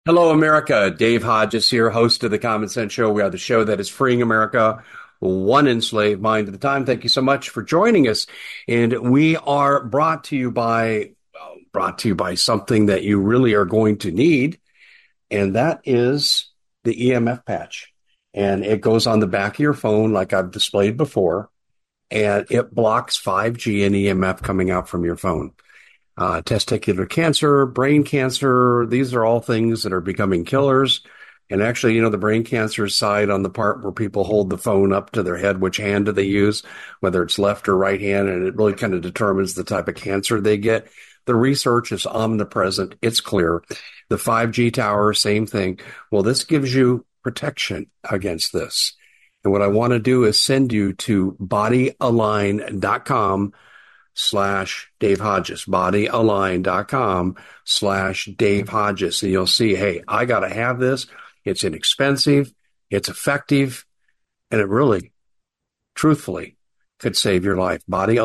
Hello, America. Dave Hodges here, host of the Common Sense Show. We are the show that is freeing America one enslaved mind at a time. Thank you so much for joining us. And we are brought to you by something that you really are going to need, and that is the EMF patch. And it goes on the back of your phone, like I've displayed before, and it blocks 5G and EMF coming out from your phone. Testicular cancer, brain cancer, these are all things that are becoming killers. And actually, the brain cancer side on the part where people hold the phone up to their head, which hand do they use, whether it's left or right hand, and it really kind of determines the type of cancer they get. The research is omnipresent. It's clear. The 5G tower, same thing. Well, this gives you protection against this. And what I want to do is send you to bodyalign.com/Dave Hodges, bodyalign.com/Dave Hodges. And you'll see, hey, I got to have this. It's inexpensive, it's effective, and it really, truthfully, could save your life.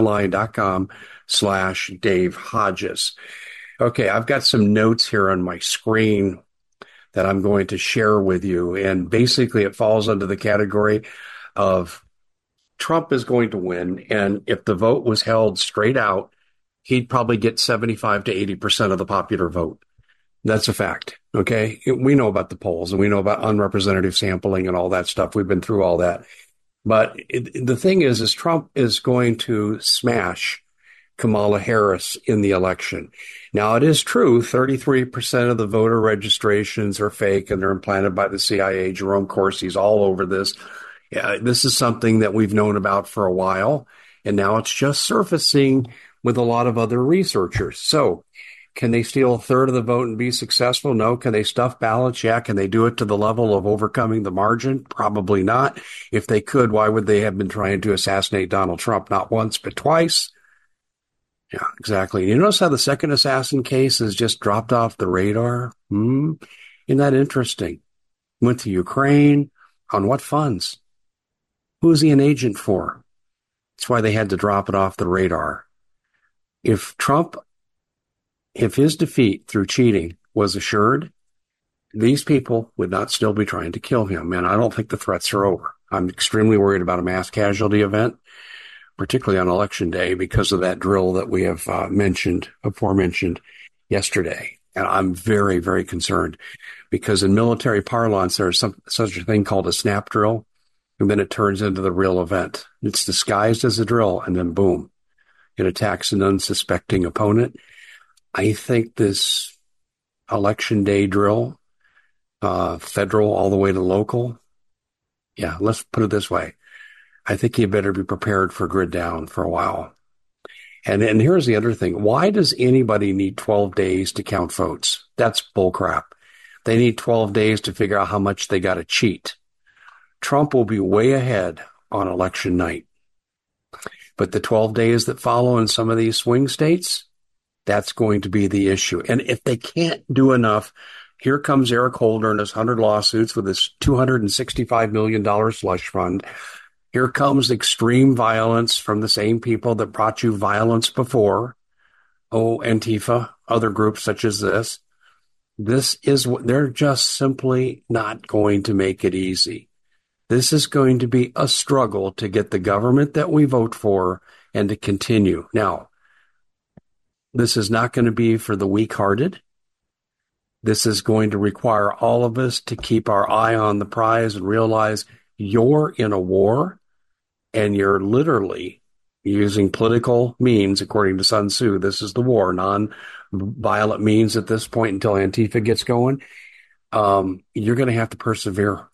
Bodyalign.com/Dave Hodges. Okay, I've got some notes here on my screen that I'm going to share with you. And basically, it falls under the category of Trump is going to win. And if the vote was held straight out, he'd probably get 75 to 80% of the popular vote. That's a fact. Okay. We know about the polls and we know about unrepresentative sampling and all that stuff. We've been through all that. But the thing is Trump is going to smash Kamala Harris in the election. Now, it is true, 33% of the voter registrations are fake and they're implanted by the CIA. Jerome Corsi's all over this. This is something that we've known about for a while, and now it's just surfacing with a lot of other researchers. So, can they steal a third of the vote and be successful? No. Can they stuff ballots? Yeah. Can they do it to the level of overcoming the margin? Probably not. If they could, why would they have been trying to assassinate Donald Trump? Not once, but twice. Yeah, exactly. You notice how the second assassin case has just dropped off the radar? Isn't that interesting? Went to Ukraine. On what funds? Who is he an agent for? That's why they had to drop it off the radar. If his defeat through cheating was assured, these people would not still be trying to kill him. And I don't think the threats are over. I'm extremely worried about a mass casualty event, particularly on election day, because of that drill that we have aforementioned yesterday. And I'm very, very concerned because in military parlance, there's such a thing called a snap drill. And then it turns into the real event. It's disguised as a drill, and then boom, it attacks an unsuspecting opponent. I think this election day drill, federal all the way to local, yeah, let's put it this way. I think you better be prepared for grid down for a while. And here's the other thing. Why does anybody need 12 days to count votes? That's bullcrap. They need 12 days to figure out how much they got to cheat. Trump will be way ahead on election night. But the 12 days that follow in some of these swing states, that's going to be the issue. And if they can't do enough, here comes Eric Holder and his 100 lawsuits with his $265 million slush fund. Here comes extreme violence from the same people that brought you violence before. Oh, Antifa, other groups such as this. They're just simply not going to make it easy. This is going to be a struggle to get the government that we vote for and to continue. Now, this is not going to be for the weak-hearted. This is going to require all of us to keep our eye on the prize and realize you're in a war and you're literally using political means, according to Sun Tzu. This is the war, non-violent means at this point until Antifa gets going. You're going to have to persevere.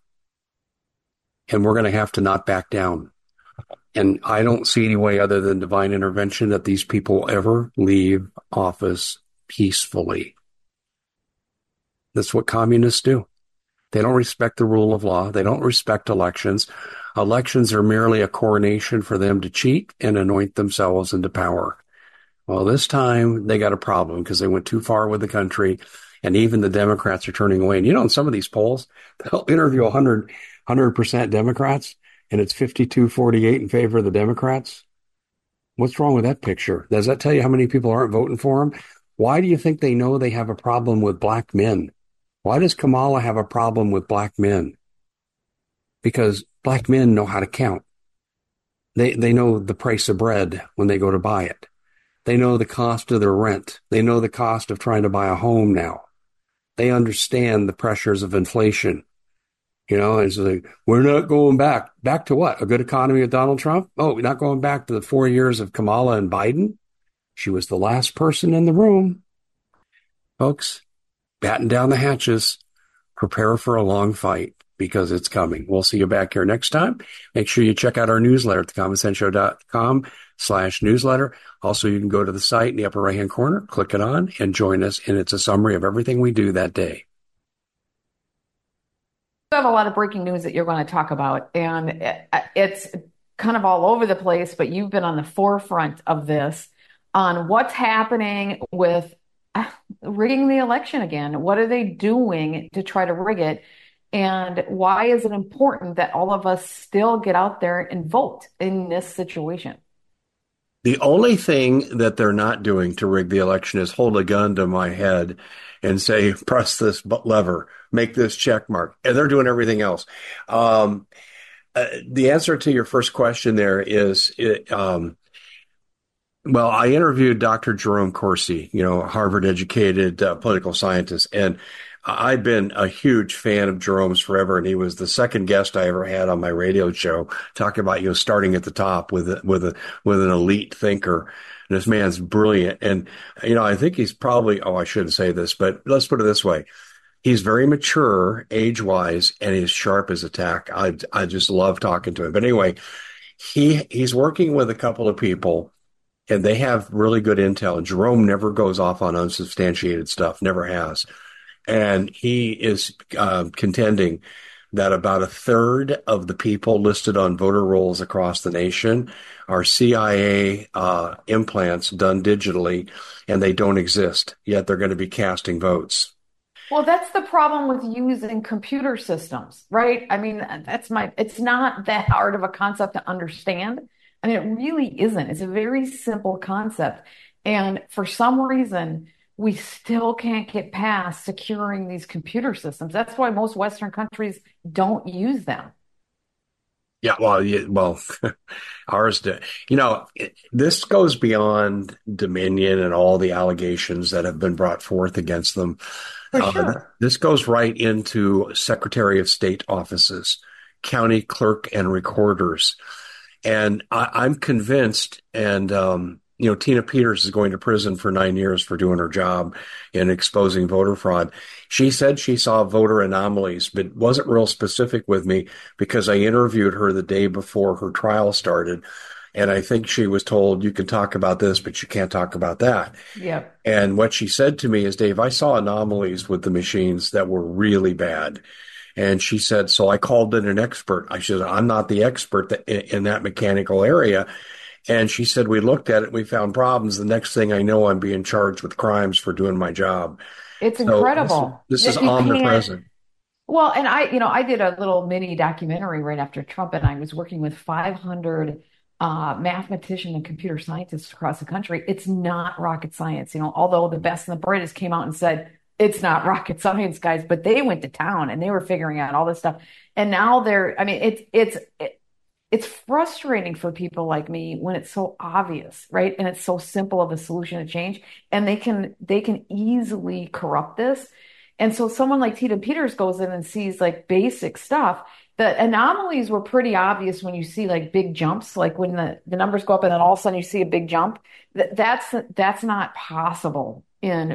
And we're going to have to not back down. And I don't see any way other than divine intervention that these people will ever leave office peacefully. That's what communists do. They don't respect the rule of law. They don't respect elections. Elections are merely a coronation for them to cheat and anoint themselves into power. Well, this time they got a problem because they went too far with the country, and even the Democrats are turning away. And in some of these polls, they'll interview 100% Democrats, and it's 52-48 in favor of the Democrats. What's wrong with that picture? Does that tell you how many people aren't voting for them? Why do you think they know they have a problem with black men? Why does Kamala have a problem with black men? Because black men know how to count. They know the price of bread when they go to buy it. They know the cost of their rent. They know the cost of trying to buy a home now. They understand the pressures of inflation. It's like, we're not going back. Back to what? A good economy with Donald Trump? Oh, we're not going back to the 4 years of Kamala and Biden? She was the last person in the room. Folks, batten down the hatches. Prepare for a long fight because it's coming. We'll see you back here next time. Make sure you check out our newsletter at thecommonsenseshow.com/newsletter. Also, you can go to the site in the upper right-hand corner, click it on, and join us. And it's a summary of everything we do that day. You have a lot of breaking news that you're going to talk about, and it's kind of all over the place, but you've been on the forefront of this on what's happening with rigging the election again. What are they doing to try to rig it? And why is it important that all of us still get out there and vote in this situation? The only thing that they're not doing to rig the election is hold a gun to my head and say, press this lever, make this check mark. And they're doing everything else. The answer to your first question there is, well, I interviewed Dr. Jerome Corsi, Harvard educated political scientist, and I've been a huge fan of Jerome's forever, and he was the second guest I ever had on my radio show, talking about, starting at the top with an elite thinker. And this man's brilliant. And, I think he's probably, I shouldn't say this, but let's put it this way. He's very mature age-wise, and he's sharp as a tack. I just love talking to him. But anyway, he's working with a couple of people, and they have really good intel. Jerome never goes off on unsubstantiated stuff, never has. And he is contending that about a third of the people listed on voter rolls across the nation are CIA implants done digitally, and they don't exist, yet they're going to be casting votes. Well, that's the problem with using computer systems, right? I mean, it's not that hard of a concept to understand. I mean, it really isn't. It's a very simple concept. And for some reason, we still can't get past securing these computer systems. That's why most Western countries don't use them. Yeah, well, ours did. This goes beyond Dominion and all the allegations that have been brought forth against them. For sure. This goes right into Secretary of State offices, county clerk and recorders. And I'm convinced, and Tina Peters is going to prison for 9 years for doing her job in exposing voter fraud. She said she saw voter anomalies, but wasn't real specific with me because I interviewed her the day before her trial started. And I think she was told, you can talk about this, but you can't talk about that. Yep. And what she said to me is, Dave, I saw anomalies with the machines that were really bad. And she said, so I called in an expert. I said, I'm not the expert in that mechanical area. And she said, we looked at it, we found problems. The next thing I know, I'm being charged with crimes for doing my job. It's So incredible. this is That you can't. omnipresent. Well, and I did a little mini documentary right after Trump, and I was working with 500 mathematicians and computer scientists across the country. It's not rocket science, although the best and the brightest came out and said, it's not rocket science, guys, but they went to town and they were figuring out all this stuff. And now I mean, it's frustrating for people like me when it's so obvious, right? And it's so simple of a solution to change, and they can easily corrupt this. And so someone like Tina Peters goes in and sees like basic stuff. The anomalies were pretty obvious when you see like big jumps, like when the numbers go up and then all of a sudden you see a big jump. That's not possible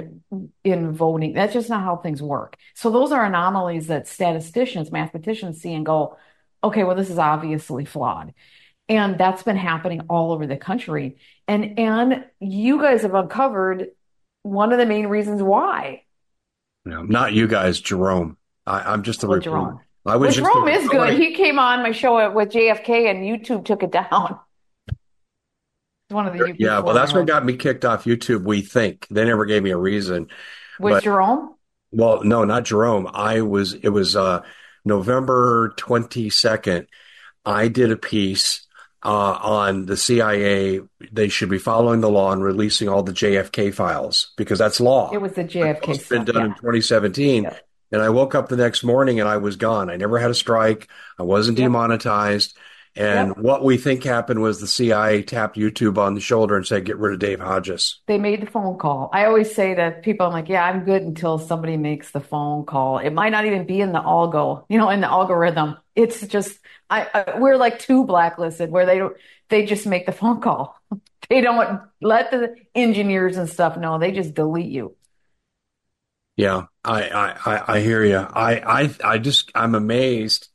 in voting. That's just not how things work. So those are anomalies that statisticians, mathematicians see and go, okay, well, this is obviously flawed. And that's been happening all over the country. And you guys have uncovered one of the main reasons why. Not you guys, Jerome. I'm just the Well, reporter. Jerome. I Well, was just Jerome is good. He came on my show with JFK and YouTube took it down. It's one of the Yeah, well, former that's what hosts. got me kicked off YouTube. We think they never gave me a reason, Was but Jerome? well, no, not Jerome. It was November 22nd. I did a piece on the CIA. They should be following the law and releasing all the JFK files because that's It law. was the It's JFK supposed to have been stuff. done in Yeah. 2017. Yeah. And I woke up the next morning and I was gone. I never had a strike. I wasn't Yep. demonetized. And Yep. what we think happened was the CIA tapped YouTube on the shoulder and said, get rid of Dave Hodges. They made the phone call. I always say to people, I'm like, yeah, I'm good until somebody makes the phone call. It might not even be in the algo, in the algorithm. It's just, we're like too blacklisted where they just make the phone call. They don't let the engineers and stuff know. They just delete you. Yeah, I hear you. I'm amazed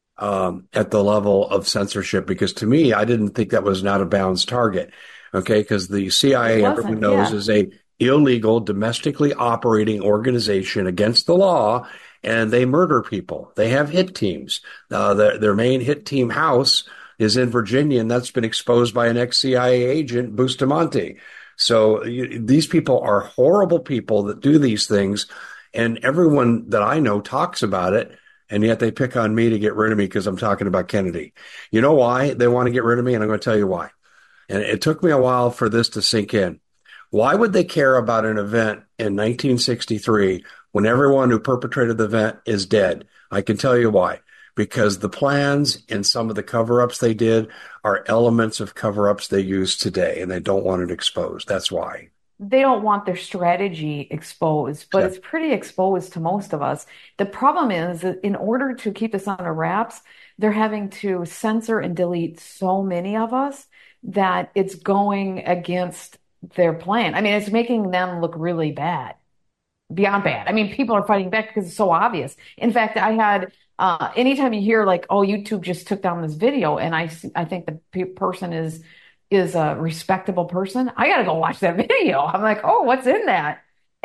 at the level of censorship because to me, I didn't think that was an out of bounds target. Okay, because the It CIA, everyone wasn't. knows, Yeah. is a illegal domestically operating organization against the law, and they murder people. They have hit teams. Their main hit team house is in Virginia, and that's been exposed by an ex-CIA agent, Bustamante. So these people are horrible people that do these things, and everyone that I know talks about it. And yet they pick on me to get rid of me because I'm talking about Kennedy. You know why they want to get rid of me? And I'm going to tell you why. And it took me a while for this to sink in. Why would they care about an event in 1963 when everyone who perpetrated the event is dead? I can tell you why. Because the plans and some of the cover ups they did are elements of cover ups they use today, and they don't want it exposed. That's why. They don't want their strategy exposed, but Yeah. it's pretty exposed to most of us. The problem is that in order to keep this under wraps, they're having to censor and delete so many of us that it's going against their plan. I mean, it's making them look really bad, beyond bad. I mean, people are fighting back because it's so obvious. In fact, I had anytime you hear like, "Oh, YouTube just took down this video," and I think the person is a respectable person, I got to go watch that video. I'm like, "Oh, what's in that?"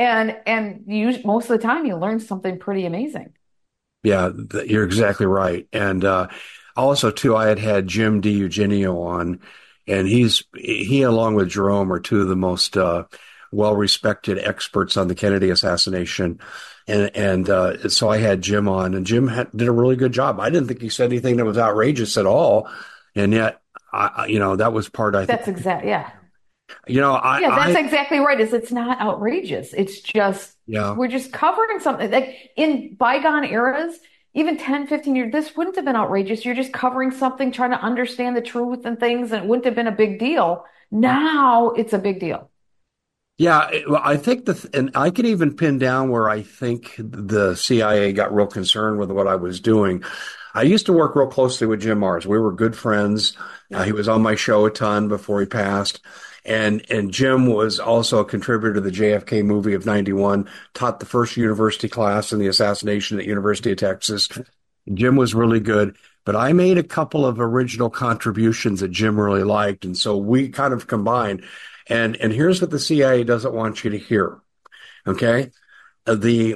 And most of the time you learn something pretty amazing. Yeah, you're exactly right. And also, too, I had Jim DiEugenio on, and he along with Jerome are two of the most well-respected experts on the Kennedy assassination. And so I had Jim on, and did a really good job. I didn't think he said anything that was outrageous at all, and yet, that was part. I think, That's exact, yeah. Yeah, that's I exactly right. It's not outrageous. It's just yeah. we're just covering something. Like in bygone eras, even 10, 15 years, this wouldn't have been outrageous. You're just covering something, trying to understand the truth and things, and it wouldn't have been a big deal. Now it's a big deal. Yeah, well, I think and I can even pin down where I think the CIA got real concerned with what I was doing. I used to work real closely with Jim Mars. We were good friends. He Yep. was on my show a ton before he passed. And Jim was also a contributor to the JFK movie of 91, taught the first university class in the assassination at University of Texas. Jim was really good, but I made a couple of original contributions that Jim really liked. And so we kind of combined. And here's what the CIA doesn't want you to hear. Okay. The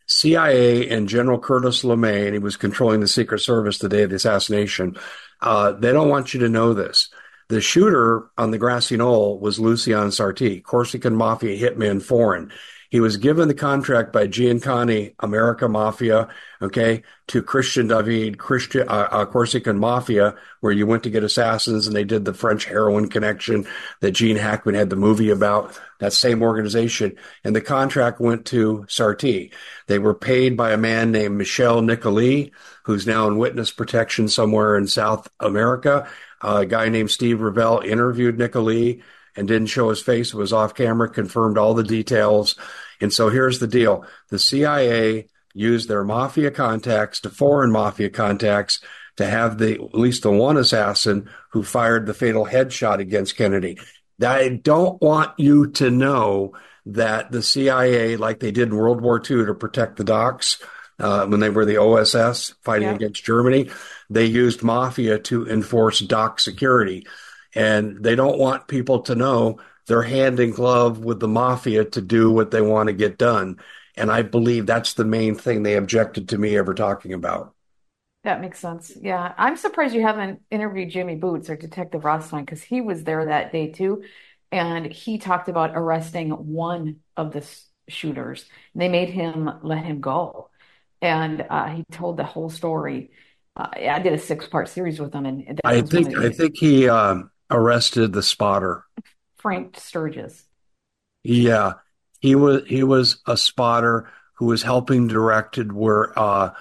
CIA and General Curtis LeMay, and he was controlling the Secret Service the day of the assassination. They don't want you to know this. The shooter on the grassy knoll was Lucian Sarti, Corsican mafia hitman foreign. He was given the contract by Giancani, America Mafia, okay, to Christian David, Corsican Mafia, where you went to get assassins and they did the French heroin connection that Gene Hackman had the movie about, that same organization. And the contract went to Sarti. They were paid by a man named Michel Nicolai, who's now in witness protection somewhere in South America. A guy named Steve Revell interviewed Nicolai and didn't show his face. It was off camera, confirmed all the details. And so here's the deal. The CIA used their mafia contacts to foreign mafia contacts to have at least the one assassin who fired the fatal headshot against Kennedy. I don't want you to know that the CIA, like they did in World War II to protect the docks, when they were the OSS fighting Yep. against Germany, they used mafia to enforce dock security. And they don't want people to know they're hand in glove with the mafia to do what they want to get done. And I believe that's the main thing they objected to me ever talking about. That makes sense. Yeah. I'm surprised you haven't interviewed Jimmy Boots or Detective Rothstein because he was there that day too. And he talked about arresting one of the shooters. And they made him let him go. And he told the whole story. I did a six-part series with him, and that I was one think of I the think he arrested the spotter. Frank Sturgis. Yeah, he was a spotter who was helping directed where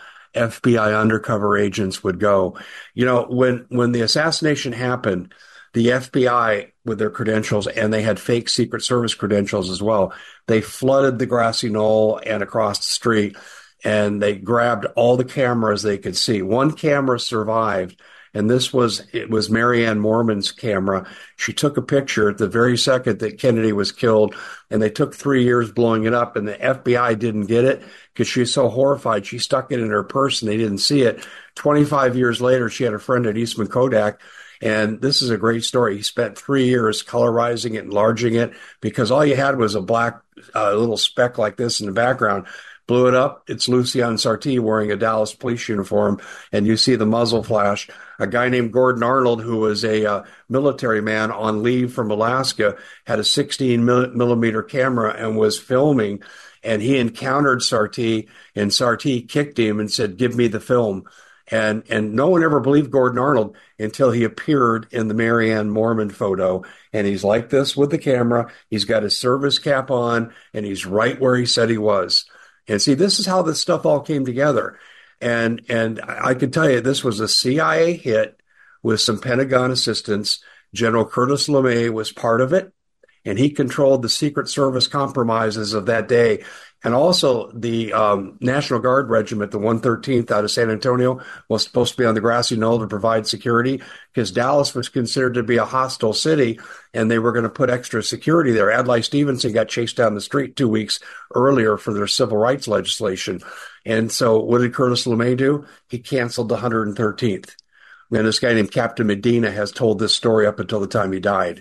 FBI undercover agents would go. When the assassination happened, the FBI with their credentials, and they had fake Secret Service credentials as well, they flooded the grassy knoll and across the street, and they grabbed all the cameras they could see. One camera survived, and it was Marianne Moorman's camera. She took a picture at the very second that Kennedy was killed, and they took 3 years blowing it up, and the FBI didn't get it because she was so horrified. She stuck it in her purse, and they didn't see it. 25 years later, she had a friend at Eastman Kodak, and this is a great story. He spent 3 years colorizing it, enlarging it, because all you had was a black little speck like this in the background. Blew it up. It's Lucien Sarti wearing a Dallas police uniform, and you see the muzzle flash. A guy named Gordon Arnold, who was a military man on leave from Alaska, had a 16 millimeter camera and was filming, and he encountered Sarti, and Sarti kicked him and said, "Give me the film." And no one ever believed Gordon Arnold until he appeared in the Marianne Moorman photo. And he's like this with the camera. He's got his service cap on, and he's right where he said he was. And see, this is how this stuff all came together. And I can tell you, this was a CIA hit with some Pentagon assistance. General Curtis LeMay was part of it, and he controlled the Secret Service compromises of that day. And also the National Guard Regiment, the 113th out of San Antonio, was supposed to be on the grassy knoll to provide security because Dallas was considered to be a hostile city, and they were going to put extra security there. Adlai Stevenson got chased down the street 2 weeks earlier for their civil rights legislation. And so what did Curtis LeMay do? He canceled the 113th. And this guy named Captain Medina has told this story up until the time he died.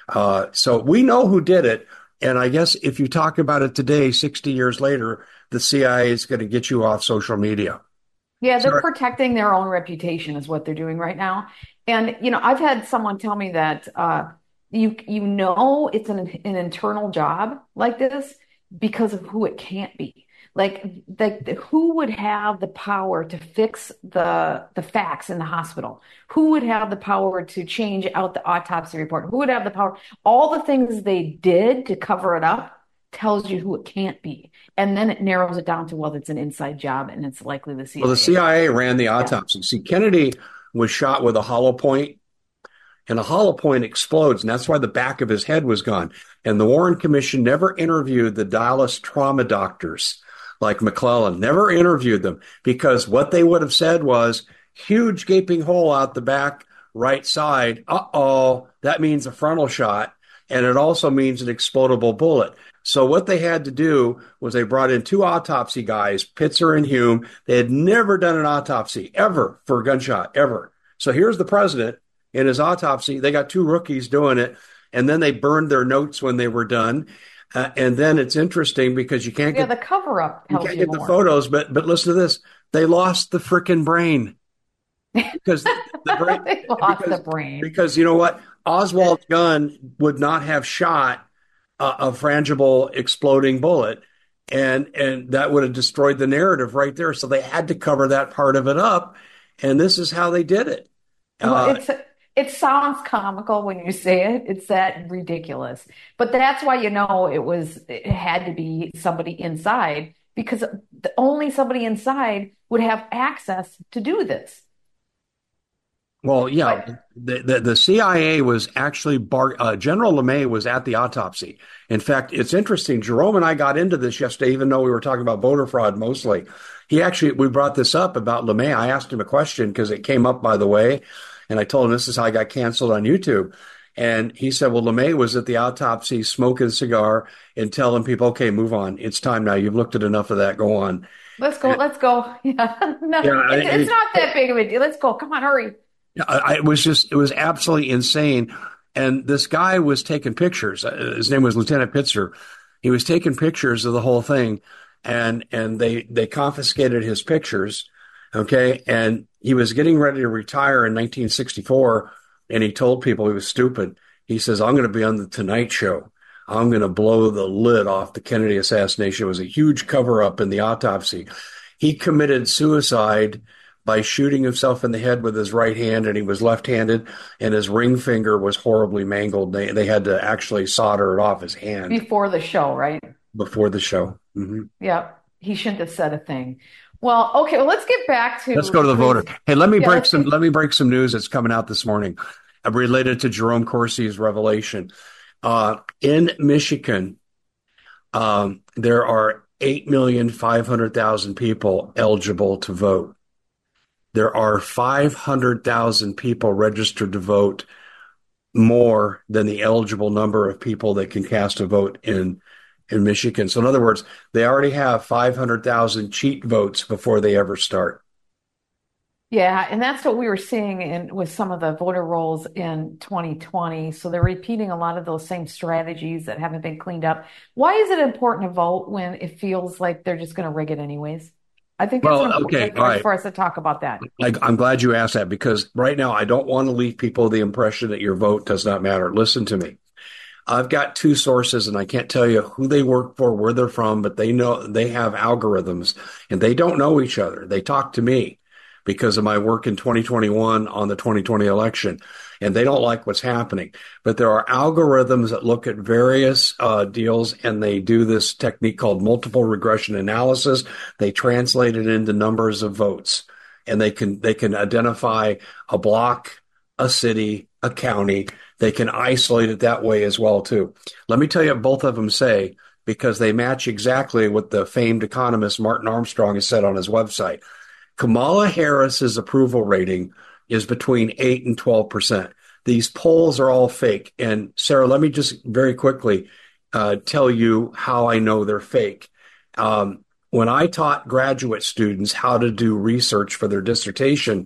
So we know who did it. And I guess if you talk about it today, 60 years later, the CIA is going to get you off social media. Yeah, they're protecting their own reputation is what they're doing right now. And, I've had someone tell me that it's an internal job like this because of who it can't be. Like who would have the power to fix the facts in the hospital? Who would have the power to change out the autopsy report? Who would have the power? All the things they did to cover it up tells you who it can't be. And then it narrows it down to, well, it's an inside job and it's likely the CIA. Well, the CIA ran the autopsy. Yeah. See, Kennedy was shot with a hollow point, and a hollow point explodes, and that's why the back of his head was gone. And the Warren Commission never interviewed the Dallas trauma doctors like McClellan, never interviewed them, because what they would have said was, huge gaping hole out the back right side. Uh-oh, that means a frontal shot, and it also means an explodable bullet. So what they had to do was they brought in two autopsy guys, Pitzer and Hume. They had never done an autopsy, ever, for a gunshot, ever. So here's the president in his autopsy. They got two rookies doing it, and then they burned their notes when they were done. And then it's interesting because you can't get the cover up. You can't get the photos, but listen to this. They lost the frickin' brain. Because the brain they lost the brain. Because you know what? Oswald's gun would not have shot a frangible exploding bullet, and that would have destroyed the narrative right there. So they had to cover that part of it up, and this is how they did it. Well, it sounds comical when you say it. It's that ridiculous. But that's why it had to be somebody inside, because only somebody inside would have access to do this. Well, yeah, the CIA was actually General LeMay was at the autopsy. In fact, it's interesting. Jerome and I got into this yesterday, even though we were talking about voter fraud mostly. We brought this up about LeMay. I asked him a question because it came up, by the way. And I told him this is how I got canceled on YouTube. And he said, well, LeMay was at the autopsy smoking a cigar and telling people, okay, move on. It's time now. You've looked at enough of that. Go on. Let's go. Yeah. No, yeah, it's not that big of a deal. Let's go. Come on, hurry. It was absolutely insane. And this guy was taking pictures. His name was Lieutenant Pitzer. He was taking pictures of the whole thing. And they confiscated his pictures. Okay. And he was getting ready to retire in 1964, and he told people he was stupid. He says, I'm going to be on the Tonight Show. I'm going to blow the lid off the Kennedy assassination. It was a huge cover-up in the autopsy. He committed suicide by shooting himself in the head with his right hand, and he was left-handed, and his ring finger was horribly mangled. They had to actually solder it off his hand. Before the show, right? Before the show. Mm-hmm. Yep. he shouldn't have said a thing. Well, okay, well, let's get back Let's to go to the voter. Hey, let me yeah, break some news that's coming out this morning related to Jerome Corsi's revelation. In Michigan, there are 8,500,000 people eligible to vote. There are 500,000 people registered to vote, more than the eligible number of people that can cast a vote in Michigan. So in other words, they already have 500,000 cheat votes before they ever start. yeah, and that's what we were seeing with some of the voter rolls in 2020. So they're repeating a lot of those same strategies that haven't been cleaned up. Why is it important to vote when it feels like they're just going to rig it anyways? I think it's an Well, okay, important all point right. for us to talk about that. I'm glad you asked that because right now I don't want to leave people the impression that your vote does not matter. Listen to me. I've got two sources and I can't tell you who they work for, where they're from, but they know they have algorithms and they don't know each other. They talk to me because of my work in 2021 on the 2020 election, and they don't like what's happening. But there are algorithms that look at various deals, and they do this technique called multiple regression analysis. They translate it into numbers of votes, and they can identify a block, a city, a county. They can isolate it that way as well too. Let me tell you what both of them say because they match exactly what the famed economist Martin Armstrong has said on his website. Kamala Harris's approval rating is between 8 and 12%. These polls are all fake. And Sarah, let me just very quickly tell you how I know they're fake. When I taught graduate students how to do research for their dissertation,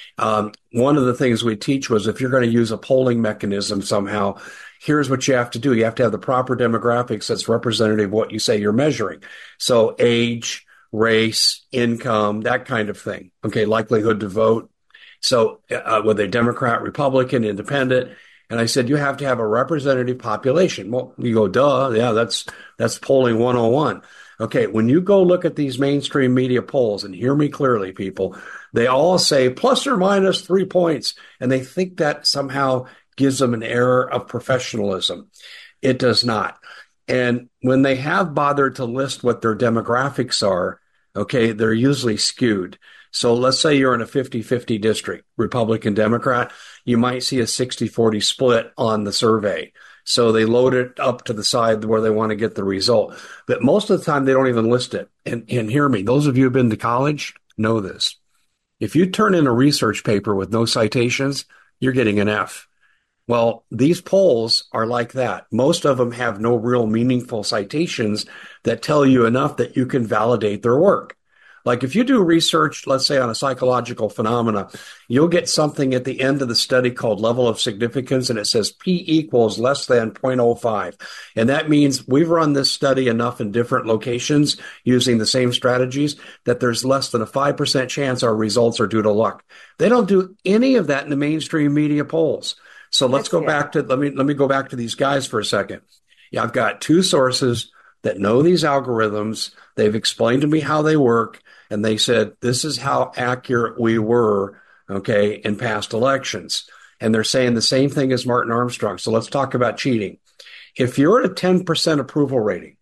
one of the things we teach was if you're going to use a polling mechanism somehow, here's what you have to do. You have to have the proper demographics that's representative of what you say you're measuring. So age, race, income, that kind of thing. Okay, likelihood to vote. So whether Democrat, Republican, Independent. And I said, you have to have a representative population. Well, you go, duh. Yeah, that's polling 101. Okay, when you go look at these mainstream media polls, and hear me clearly, people, they all say plus or minus 3 points, and they think that somehow gives them an air of professionalism. It does not. And when they have bothered to list what their demographics are, okay, they're usually skewed. So let's say you're in a 50-50 district, Republican, Democrat, you might see a 60-40 split on the survey. So they load it up to the side where they want to get the result. But most of the time, they don't even list it. And hear me, those of you who've been to college know this. If you turn in a research paper with no citations, you're getting an F. Well, these polls are like that. Most of them have no real meaningful citations that tell you enough that you can validate their work. Like if you do research, let's say on a psychological phenomena, you'll get something at the end of the study called level of significance, and it says P equals less than 0.05. And that means we've run this study enough in different locations using the same strategies that there's less than a 5% chance our results are due to luck. They don't do any of that in the mainstream media polls. So let's go back to, let me go back to these guys for a second. Yeah, I've got two sources that know these algorithms. They've explained to me how they work. And they said, this is how accurate we were, okay, in past elections. And they're saying the same thing as Martin Armstrong. So let's talk about cheating. If you're at a 10% approval rating,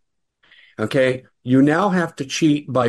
okay, you now have to cheat by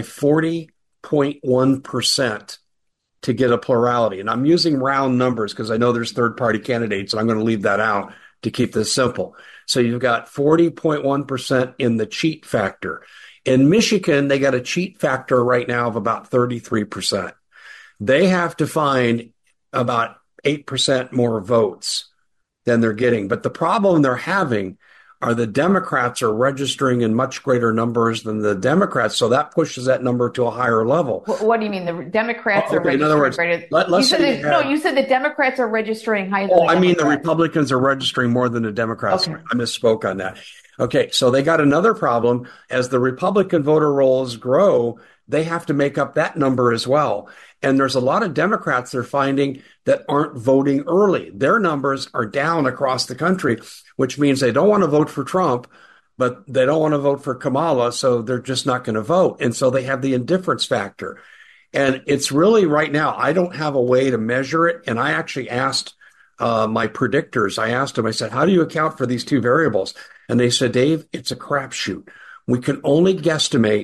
40.1% to get a plurality. And I'm using round numbers because I know there's third-party candidates, and I'm going to leave that out to keep this simple. So you've got 40.1% in the cheat factor. In Michigan, they got a cheat factor right now of about 33%. They have to find about 8% more votes than they're getting. But the problem they're having are the Democrats are registering in much greater numbers than the Democrats. So that pushes that number to a higher level. What do you mean? The Democrats are registering? In other words, you said the Democrats are registering higher than the Democrats. I mean, the Republicans are registering more than the Democrats. Okay. I misspoke on that. Okay, so they got another problem. As the Republican voter rolls grow, they have to make up that number as well. And there's a lot of Democrats they're finding that aren't voting early. Their numbers are down across the country, which means they don't want to vote for Trump, but they don't want to vote for Kamala, so they're just not going to vote. And so they have the indifference factor. And it's really right now, I don't have a way to measure it. And I actually asked my predictors, I asked them, I said, how do you account for these two variables? And they said, Dave, it's a crapshoot. We can only guesstimate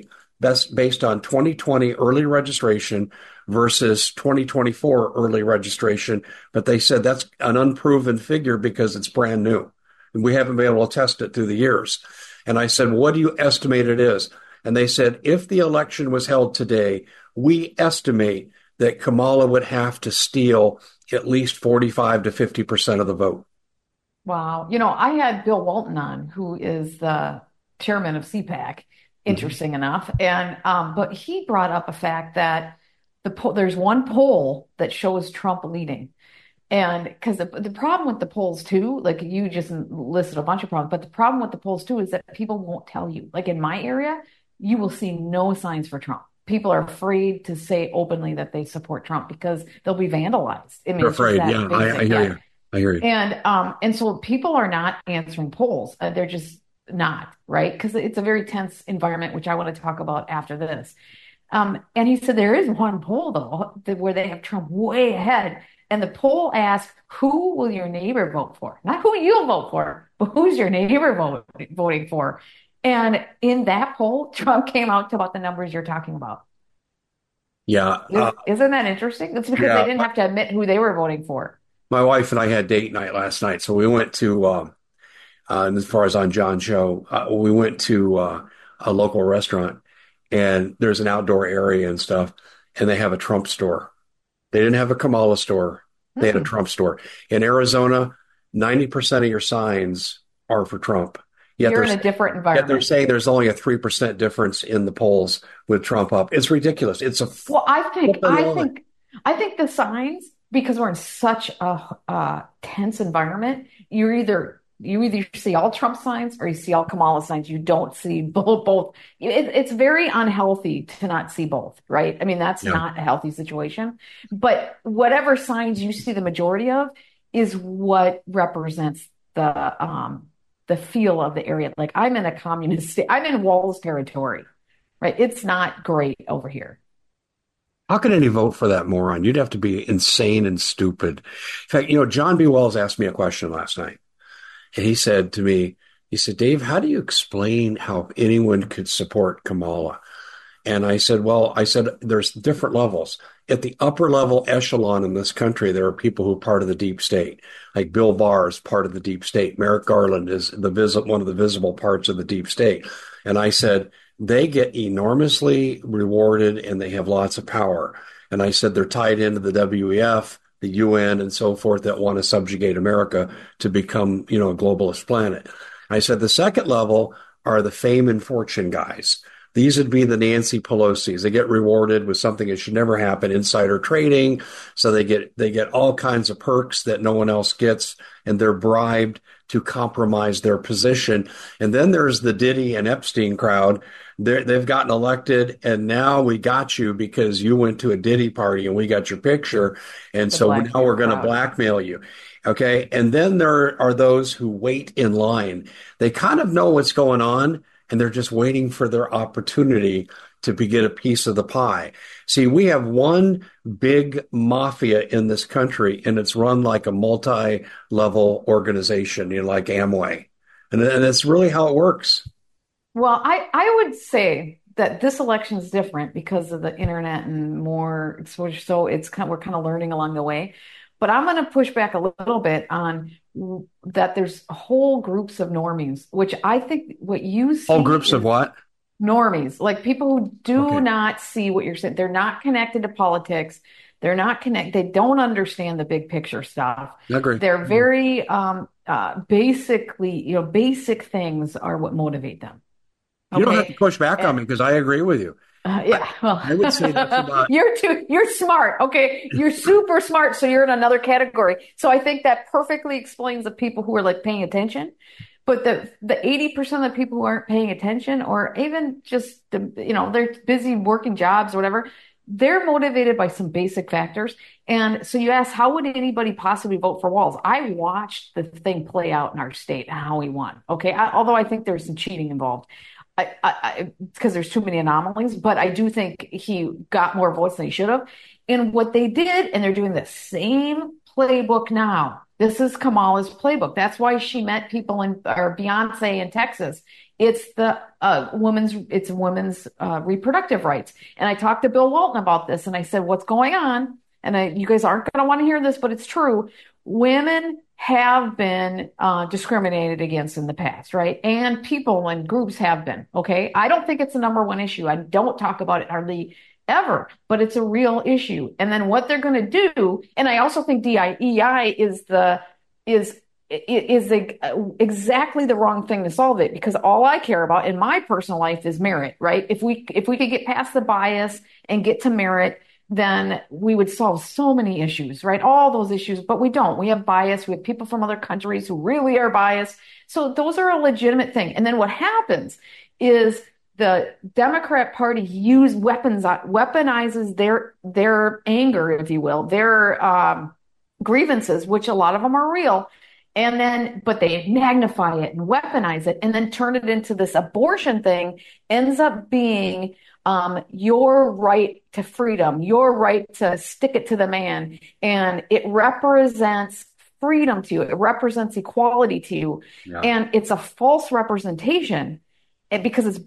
That's based on 2020 early registration versus 2024 early registration. But they said that's an unproven figure because it's brand new. And we haven't been able to test it through the years. And I said, what do you estimate it is? And they said, if the election was held today, we estimate that Kamala would have to steal at least 45 to 50% of the vote. Wow. I had Bill Walton on, who is the chairman of CPAC, Mm-hmm. interesting enough. And but he brought up a fact that there's one poll that shows Trump leading. And because the problem with the polls too, like you just listed a bunch of problems, but the problem with the polls too is that people won't tell you. Like in my area, you will see no signs for Trump. People are afraid to say openly that they support Trump because they'll be vandalized. I mean, They're it's just afraid. that Yeah, I basic. hear Yeah. you. I hear you. And so people are not answering polls. They're just not, right? Because it's a very tense environment, which I want to talk about after this. And he said there is one poll though where they have Trump way ahead. And the poll asks, who will your neighbor vote for? Not who you'll vote for, but who's your neighbor voting for? And in that poll, Trump came out to about the numbers you're talking about. Yeah. Isn't that interesting? That's because they Yeah. didn't have to admit who they were voting for. My wife and I had date night last night. So we went to, and as far as on John's show, we went to a local restaurant and there's an outdoor area and stuff. And they have a Trump store. They didn't have a Kamala store. They had a Hmm. Trump store. In Arizona, 90% of your signs are for Trump. Yet You're they're in a different yet they're environment. saying there's only a 3% difference in the polls with Trump up. It's ridiculous. It's a Well, I think flipping I lie. think I think the signs, because we're in such a tense environment, you either see all Trump signs or you see all Kamala signs. You don't see both. It's very unhealthy to not see both, right? I mean, that's Yeah. not a healthy situation. But whatever signs you see the majority of is what represents the feel of the area. Like I'm in a communist state. I'm in Walls territory, right? It's not great over here. How can any vote for that moron? You'd have to be insane and stupid. In fact, John B. Wells asked me a question last night, and he said to me, he said, Dave, how do you explain how anyone could support Kamala? And I said, there's different levels. At the upper level echelon in this country, there are people who are part of the deep state, like Bill Barr is part of the deep state. Merrick Garland is one of the visible parts of the deep state. And I said, they get enormously rewarded and they have lots of power. And I said, they're tied into the WEF, the UN, and so forth that want to subjugate America to become, a globalist planet. I said, the second level are the fame and fortune guys. These would be the Nancy Pelosi's. They get rewarded with something that should never happen, insider trading. So they get all kinds of perks that no one else gets, and they're bribed to compromise their position. And then there's the Diddy and Epstein crowd. They've gotten elected, and now we got you because you went to a Diddy party and we got your picture. And The so now blackmail we're going to crowd. blackmail you. Okay. And then there are those who wait in line. They kind of know what's going on and they're just waiting for their opportunity to get a piece of the pie. See, we have one big mafia in this country, and it's run like a multi-level organization, like Amway. And that's really how it works. Well, I would say that this election is different because of the internet and more exposure. So we're kind of learning along the way. But I'm going to push back a little bit on that there's whole groups of normies, which I think what you All see groups of is what? normies, like people who do Okay. not see what you're saying. They're not connected to politics. They're not connected. They don't understand the big picture stuff. I agree. They're very basically, basic things are what motivate them. You don't have to Okay. push back on And me because I agree with you. yeah, well, I would say that's about, you're smart. Okay. You're super smart. So you're in another category. So I think that perfectly explains the people who are like paying attention. But the 80% of the people who aren't paying attention or even just, they're busy working jobs or whatever, they're motivated by some basic factors. And so you ask, how would anybody possibly vote for Walz? I watched the thing play out in our state and how he won. Okay. Although I think there's some cheating involved. Because there's too many anomalies, but I do think he got more votes than he should have. And what they did, and they're doing the same playbook now. This is Kamala's playbook. That's why she met people or Beyonce in Texas, it's women's reproductive rights. And I talked to Bill Walton about this, and I said, "What's going on?" And you guys aren't going to want to hear this, but it's true. Women have been discriminated against in the past, right? And people and groups have been. Okay, I don't think it's the number one issue. I don't talk about it hardly ever, but it's a real issue. And then what they're going to do, and I also think DEI is exactly the wrong thing to solve it, because all I care about in my personal life is merit, right? If we could get past the bias and get to merit, then we would solve so many issues, right? All those issues, but we don't. We have bias. We have people from other countries who really are biased. So those are a legitimate thing. And then what happens is the Democrat Party weaponizes their anger, if you will, their grievances, which a lot of them are real. And then, but they magnify it and weaponize it and then turn it into this abortion thing, ends up being your right to freedom, your right to stick it to the man. And it represents freedom to you. It represents equality to you. Yeah. And it's a false representation because it's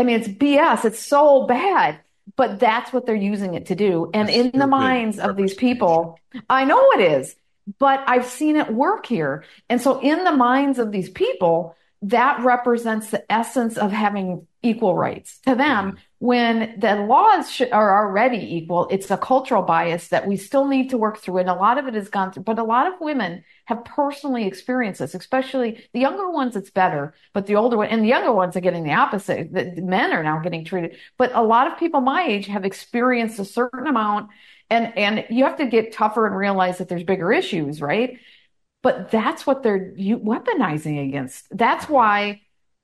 BS. It's so bad, but that's what they're using it to do. And in the minds of these people, I know it is, but I've seen it work here. And so in the minds of these people, that represents the essence of having equal rights to them. When the laws are already equal, it's a cultural bias that we still need to work through. And a lot of it has gone through, but a lot of women have personally experienced this, especially the younger ones, it's better, but the older one and the younger ones are getting the opposite. The men are now getting treated, but a lot of people my age have experienced a certain amount, and you have to get tougher and realize that there's bigger issues, right? But that's what they're weaponizing against. That's why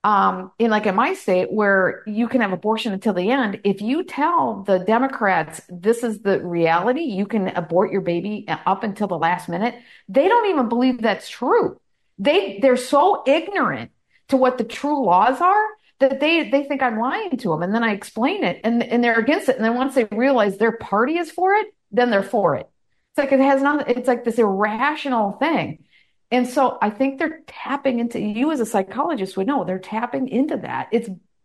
in my state, where you can have abortion until the end, if you tell the Democrats this is the reality, you can abort your baby up until the last minute, they don't even believe that's true. They're so ignorant to what the true laws are that they think I'm lying to them. And then I explain it and they're against it. And then once they realize their party is for it, then they're for it. It's like it has nothing, it's like this irrational thing. And so I think they're tapping into, you as a psychologist would know, they're tapping into that. It's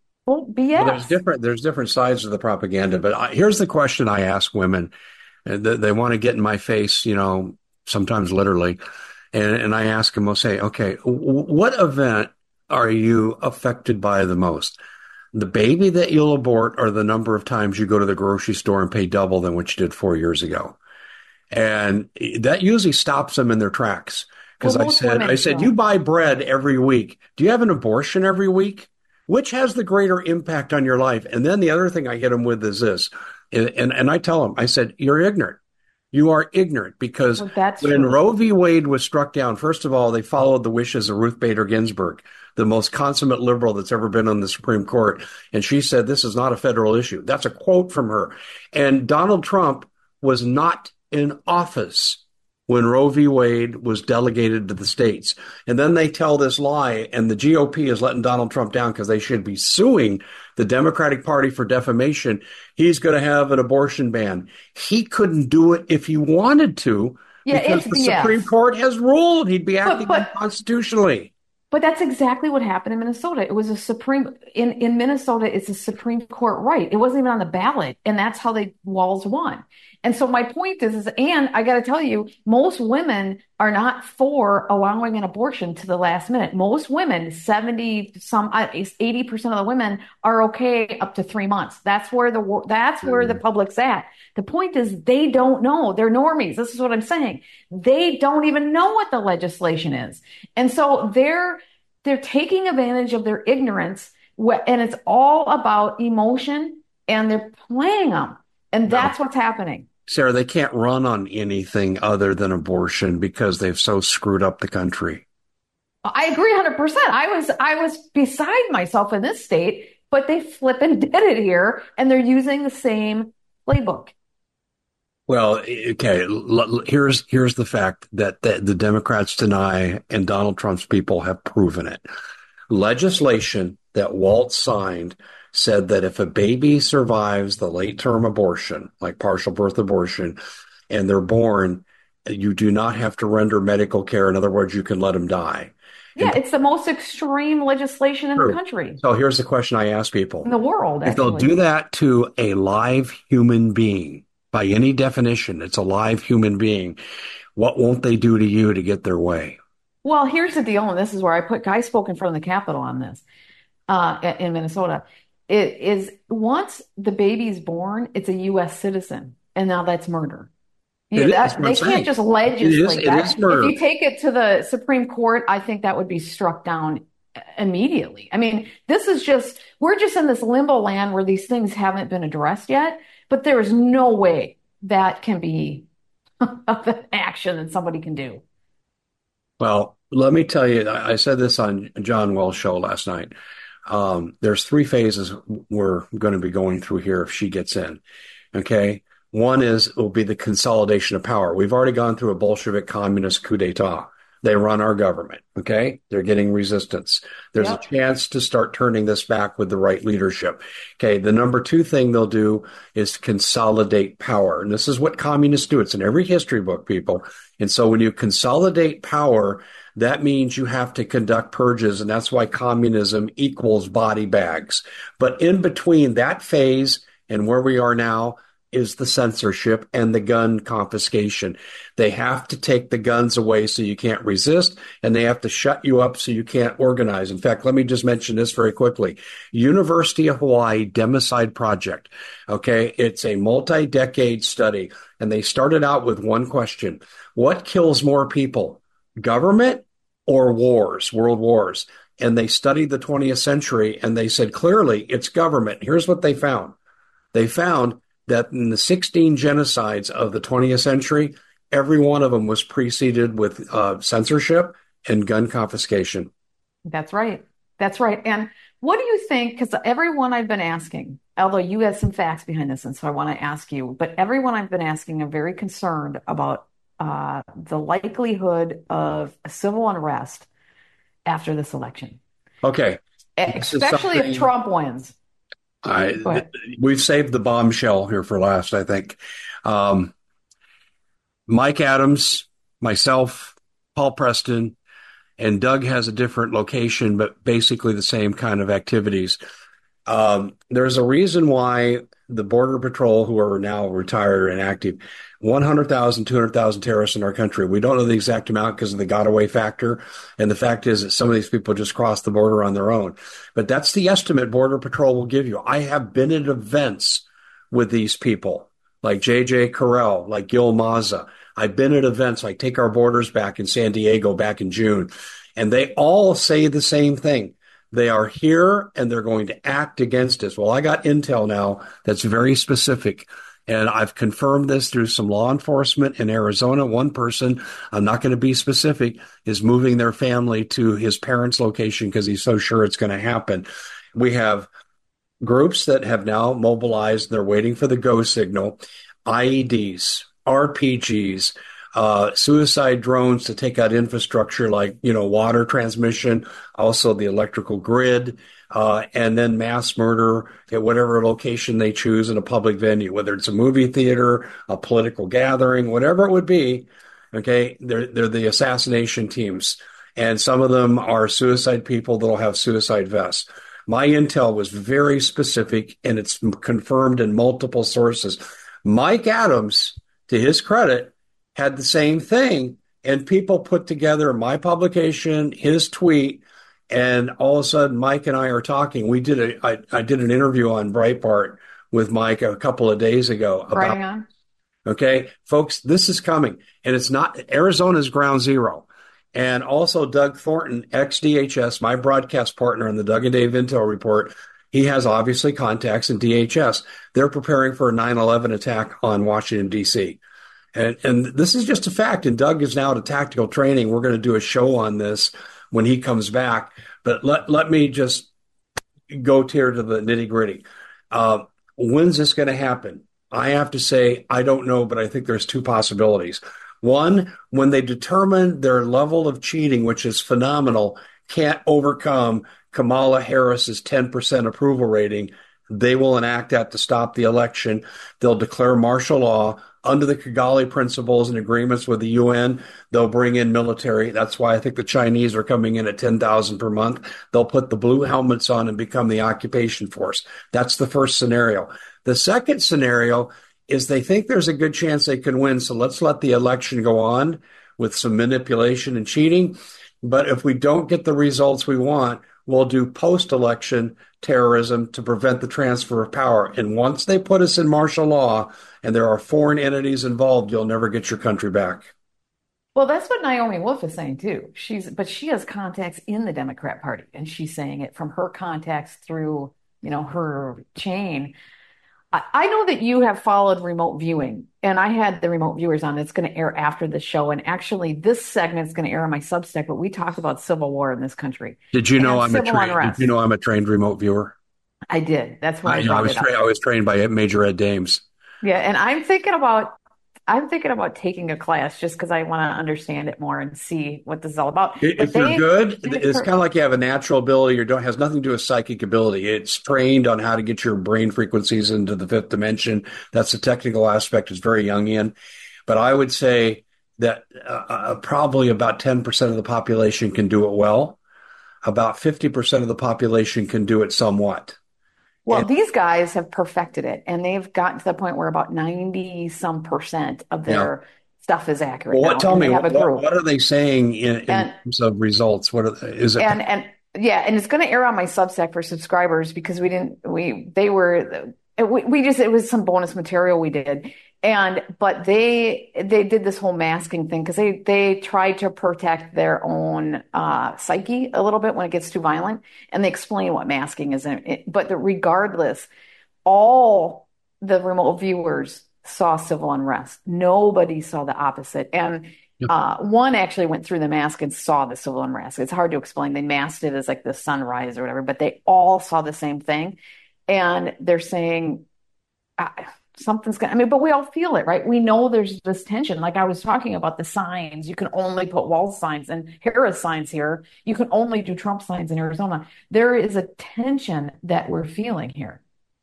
BS. Well, there's different sides of the propaganda, but here's the question I ask women. They want to get in my face, sometimes literally. And I ask them, I'll say, okay, what event are you affected by the most? The baby that you'll abort, or the number of times you go to the grocery store and pay double than what you did 4 years ago? And that usually stops them in their tracks. Because I said, you buy bread every week. Do you have an abortion every week? Which has the greater impact on your life? And then the other thing I hit them with is this. And I tell them, I said, you're ignorant. You are ignorant because when Roe v. Wade was struck down, first of all, they followed the wishes of Ruth Bader Ginsburg, the most consummate liberal that's ever been on the Supreme Court. And she said, this is not a federal issue. That's a quote from her. And Donald Trump was not in office when Roe v. Wade was delegated to the states. And then they tell this lie, and the GOP is letting Donald Trump down because they should be suing the Democratic Party for defamation. He's going to have an abortion ban. He couldn't do it if he wanted to, because the Supreme Court has ruled he'd be acting unconstitutionally. But that's exactly what happened in Minnesota. It was in Minnesota, it's a Supreme Court right. It wasn't even on the ballot. And that's how Walz won. And so my point is, and I got to tell you, most women are not for allowing an abortion to the last minute. Most women, 80% of the women are okay up to 3 months. That's where the public's at. The point is, they don't know. They're normies. This is what I'm saying. They don't even know what the legislation is. And so they're taking advantage of their ignorance, and it's all about emotion, and they're playing them. And that's what's happening. Sarah, they can't run on anything other than abortion because they've so screwed up the country. I agree 100%. I was beside myself in this state, but they flipping did it here, and they're using the same playbook. Well, okay, here's the fact that the Democrats deny, and Donald Trump's people have proven it. Legislation that Walz signed said that if a baby survives the late-term abortion, like partial birth abortion, and they're born, you do not have to render medical care. In other words, you can let them die. Yeah, And it's the most extreme legislation in the true. country, So here's the question I ask in people. the world, If they'll actually. do that to a live human being, by any definition, it's a live human being, what won't they do to you to get their way? Well, here's the deal, and this is where I spoke in front of the Capitol on this in Minnesota. It is once the baby's born, it's a U.S. citizen, and now that's murder. It is That what I'm they can't saying. just legislate It is that. If murder. you take it to the Supreme Court, I think that would be struck down immediately. I mean, this is just we're just in this limbo land where these things haven't been addressed yet, but there is no way that can be an action that somebody can do. Well, let me tell you, I said this on John Wells' show last night. There's three phases we're going to be going through here if she gets in. Okay. One will be the consolidation of power. We've already gone through a Bolshevik communist coup d'etat. They run our government. Okay. They're getting resistance. There's a Yep. chance to start turning this back with the right leadership. Okay. The number two thing they'll do is consolidate power. And this is what communists do. It's in every history book, people. And so when you consolidate power, that means you have to conduct purges. And that's why communism equals body bags. But in between that phase and where we are now, is the censorship and the gun confiscation. They have to take the guns away so you can't resist, and they have to shut you up so you can't organize. In fact, let me just mention this very quickly. University of Hawaii Democide Project. Okay. It's a multi-decade study, and they started out with one question. What kills more people, government or wars, world wars? And they studied the 20th century, and they said clearly it's government. Here's what they found. They found that in the 16 genocides of the 20th century, every one of them was preceded with censorship and gun confiscation. That's right. That's right. And what do you think? Because everyone I've been asking, although you have some facts behind this, and so I want to ask you, but everyone I've been asking are very concerned about the likelihood of a civil unrest after this election, Okay, this is especially if something Trump wins. I, Go ahead. we've saved the bombshell here for last, I think. Um, Mike Adams, myself, Paul Preston, and Doug has a different location, but basically the same kind of activities. There's a reason why the Border Patrol, who are now retired and active, 100,000, 200,000 terrorists in our country. We don't know the exact amount because of the got away factor. And the fact is that some of these people just cross the border on their own. But that's the estimate Border Patrol will give you. I have been at events with these people, like JJ Carell, like Gil Maza. I've been at events like Take Our Borders Back in San Diego back in June. And they all say the same thing. They are here and they're going to act against us. Well, I got intel now that's very specific. And I've confirmed this through some law enforcement in Arizona. One person, I'm not going to be specific, is moving their family to his parents' location because he's so sure it's going to happen. We have groups that have now mobilized. They're waiting for the go signal, IEDs, RPGs, suicide drones to take out infrastructure like, water transmission, also the electrical grid, and then mass murder at whatever location they choose in a public venue, whether it's a movie theater, a political gathering, whatever it would be. Okay. They're the assassination teams. And some of them are suicide people that'll have suicide vests. My intel was very specific and it's confirmed in multiple sources. Mike Adams, to his credit, had the same thing. And people put together my publication, his tweet, and all of a sudden Mike and I are talking. I did an interview on Breitbart with Mike a couple of days ago about, Right on. okay, folks, this is coming. And it's not Arizona's ground zero. And also Doug Thornton, ex-DHS, my broadcast partner on the Doug and Dave Intel Report, he has obviously contacts in DHS. They're preparing for a 9/11 attack on Washington, D.C. And this is just a fact. And Doug is now at a tactical training. We're going to do a show on this when he comes back. But let me just go here to the nitty gritty. When's this going to happen? I have to say, I don't know, but I think there's two possibilities. One, when they determine their level of cheating, which is phenomenal, can't overcome Kamala Harris's 10% approval rating, they will enact that to stop the election. They'll declare martial law. under the Kigali principles and agreements with the UN, they'll bring in military. That's why I think the Chinese are coming in at 10,000 per month. They'll put the blue helmets on and become the occupation force. That's the first scenario. The second scenario is they think there's a good chance they can win. So let's let the election go on with some manipulation and cheating. But if we don't get the results we want, we'll do post-election terrorism to prevent the transfer of power. And once they put us in martial law and there are foreign entities involved, you'll never get your country back. Well, that's what Naomi Wolf is saying too. But she has contacts in the Democrat Party, and she's saying it from her contacts through, her chain. I know that you have followed remote viewing, and I had the remote viewers on. It's going to air after the show, and actually, this segment is going to air on my Substack. But we talk about civil war in this country. Did you know and I'm a civil trained? unrest. Did you know I'm a trained remote viewer? I did. That's why I I brought was it up. I was trained by Major Ed Dames. Yeah, and I'm thinking about taking a class just because I want to understand it more and see what this is all about. If you're good, it's kind of like you have a natural ability or don't has nothing to do with psychic ability. It's trained on how to get your brain frequencies into the fifth dimension. That's the technical aspect. It's very Jungian. But I would say that probably about 10% of the population can do it well. About 50% of the population can do it somewhat. Well, And, these guys have perfected it, and they've gotten to the point where about 90 some percent of yeah. their stuff is accurate Well, now, tell and me, they have a group. what are they saying in And terms of results? Is it? and yeah, and it's going to air on my Substack for subscribers because it was some bonus material we did. But they did this whole masking thing because they tried to protect their own psyche a little bit when it gets too violent, and they explain what masking is. But regardless, all the remote viewers saw civil unrest. Nobody saw the opposite. And one actually went through the mask and saw the civil unrest. It's hard to explain. They masked it as like the sunrise or whatever, but they all saw the same thing. And they're saying, something's going to, but we all feel it, right? We know there's this tension. Like I was talking about the signs. You can only put wall signs and Harris signs here. You can only do Trump signs in Arizona. There is a tension that we're feeling here.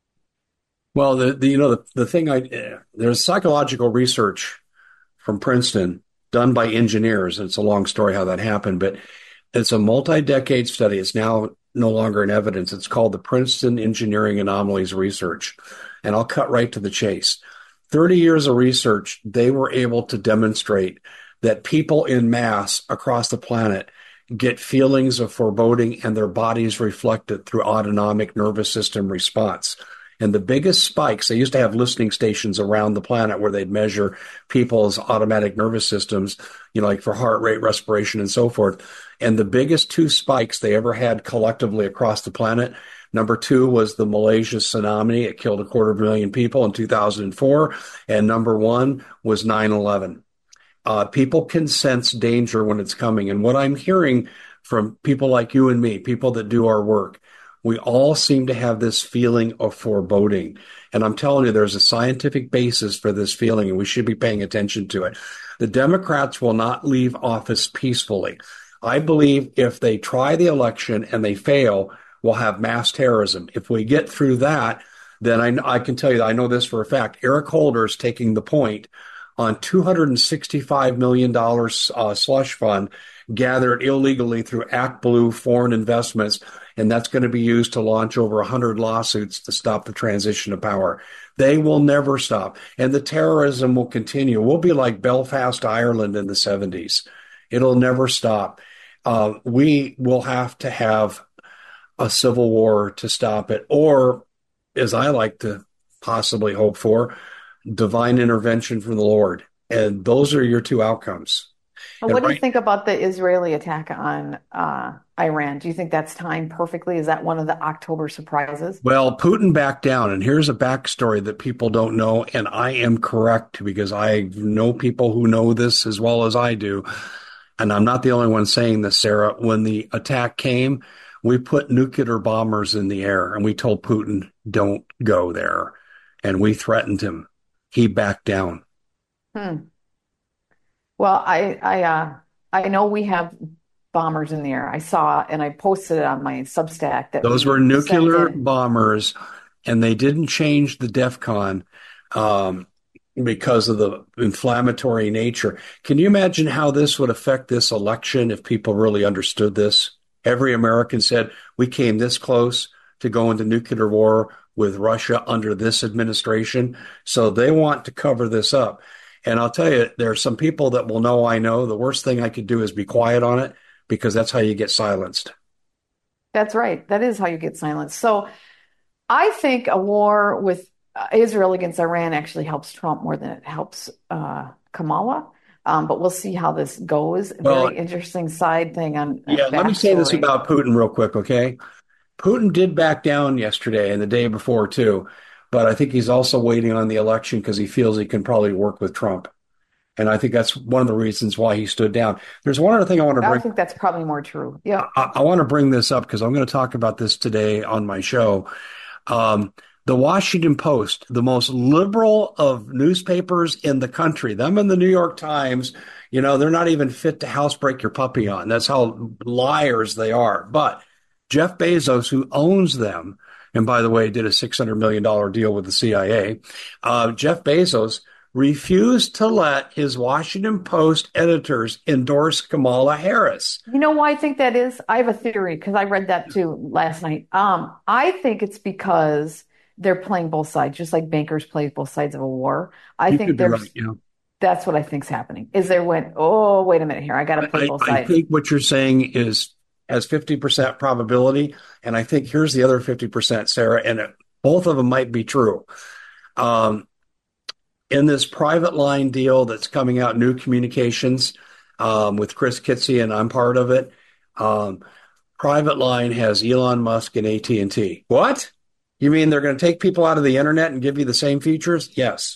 Well, the thing there's psychological research from Princeton done by engineers. It's a long story how that happened, but it's a multi-decade study. It's now no longer in evidence. It's called the Princeton Engineering Anomalies Research. And I'll cut right to the chase. 30 years of research, they were able to demonstrate that people in mass across the planet get feelings of foreboding and their bodies reflect it through autonomic nervous system response. And the biggest spikes, they used to have listening stations around the planet where they'd measure people's automatic nervous systems, like for heart rate, respiration, and so forth. And the biggest two spikes they ever had collectively across the planet, number two was the Malaysia tsunami. It killed 250,000 people in 2004. And number one was 9/11. People can sense danger when it's coming. And what I'm hearing from people like you and me, people that do our work, we all seem to have this feeling of foreboding. And I'm telling you, there's a scientific basis for this feeling, and we should be paying attention to it. The Democrats will not leave office peacefully. I believe if they try the election and they fail, we'll have mass terrorism. If we get through that, then I can tell you, I know this for a fact, Eric Holder's taking the point on $265 million slush fund gathered illegally through ActBlue foreign investments, and that's going to be used to launch over 100 lawsuits to stop the transition of power. They will never stop, and the terrorism will continue. We'll be like Belfast, Ireland in the 70s. It'll never stop. We will have to have a civil war to stop it, or, as I like to possibly hope for, divine intervention from the Lord. And those are your two outcomes. Well, what do you think about the Israeli attack on Iran? Do you think that's timed perfectly? Is that one of the October surprises? Well, Putin backed down, and here's a backstory that people don't know, and I am correct because I know people who know this as well as I do, and I'm not the only one saying this, Sarah. When the attack came, we put nuclear bombers in the air, and we told Putin, don't go there, and we threatened him. He backed down. Well, I know we have bombers in the air. I saw, and I posted it on my Substack that those were nuclear bombers, and they didn't change the DEFCON. because of the inflammatory nature. Can you imagine how this would affect this election if people really understood this? Every American said, we came this close to going to nuclear war with Russia under this administration. So they want to cover this up. And I'll tell you, there are some people that will know I know the worst thing I could do is be quiet on it because that's how you get silenced. That's right. That is how you get silenced. So I think a war with Israel against Iran actually helps Trump more than it helps Kamala. But we'll see how this goes. Well, Very interesting side thing on yeah, let me say this backstory. about Putin real quick, okay? Putin did back down yesterday and the day before too, but I think he's also waiting on the election because he feels he can probably work with Trump. And I think that's one of the reasons why he stood down. There's one other thing I want to I bring. think that's probably more true. Yeah. I want to bring this up because I'm going to talk about this today on my show. The Washington Post, the most liberal of newspapers in the country, them and the New York Times, they're not even fit to housebreak your puppy on. That's how liars they are. But Jeff Bezos, who owns them, and by the way, did a $600 million deal with the CIA, Jeff Bezos refused to let his Washington Post editors endorse Kamala Harris. You know why I think that is? I have a theory because I read that too last night. I think it's because they're playing both sides, just like bankers play both sides of a war. I You think could be right. that's what I think's happening. Is they went, oh, wait a minute here, I got to play both I sides. think what you're saying is has 50% probability. And I think here's the other 50%, Sarah, and both of them might be true. Um, in this private line deal that's coming out, New Communications, with Chris Kittsey, and I'm part of it. Um, Private line has Elon Musk and AT&T. What? You mean they're going to take people out of the internet and give you the same features? Yes.